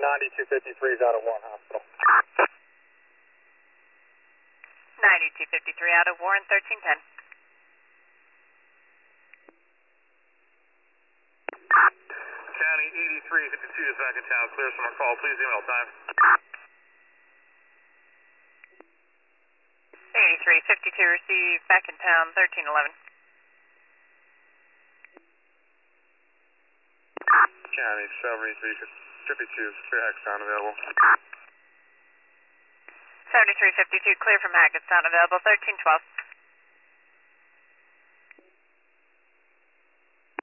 9253 is out of Warren Hospital. 9253 out of Warren, 1310. County 8352 is back in town. Clear from our call. Please email time. 8352 received, back in town, 1311. County 7352, clear Hackett's Sound available. 7352 clear from Hackett's Sound available, 1312.